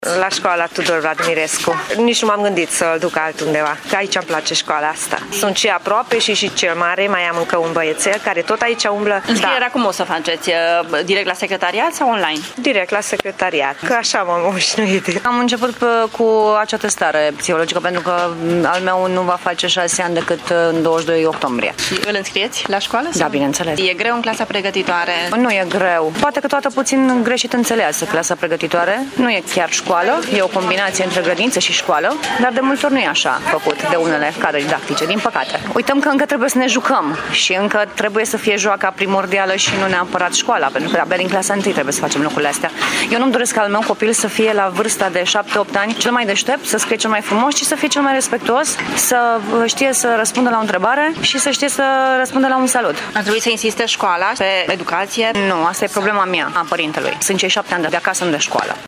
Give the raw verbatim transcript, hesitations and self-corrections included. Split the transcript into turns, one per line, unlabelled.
La școala Tudor Vlad Mirescu. Nici nu m-am gândit să-l duc altundeva, că aici îmi place școala asta. Sunt și aproape și și cel mare, mai am încă un băiețel care tot aici umblă.
Înscrierea da. Cum o să faceți? Direct la secretariat sau online?
Direct la secretariat, că așa m-am obișnuit.
Am început cu acea testare psihologică, pentru că al meu nu va face șase ani decât în douăzeci și doi octombrie.
Și îl înscrieți la școală?
Da, bineînțeles.
E greu în clasa pregătitoare?
Nu e greu. Poate că toată puțin greșit înțeleasă clasa pregătitoare. Nu e chiar școală, e o combinație între grădiniță și școală, dar de multe ori nu e așa făcut de unele cadre didactice, din păcate. Uităm că încă trebuie să ne jucăm și încă trebuie să fie joaca primordială și nu neapărat școala, pentru că abia din clasa întâi trebuie să facem lucrurile astea. Eu nu-mi doresc ca al meu copil să fie la vârsta de șapte opt ani cel mai deștept, să scrie cel mai frumos și să fie cel mai respectuos, să știe să răspundă la o întrebare și să știe să răspundă la un salut.
Ar trebui să insiste școala pe educație?
Nu, asta e problema mea, a părintelui. Sunt cei șapte ani de acasă, nu de școală.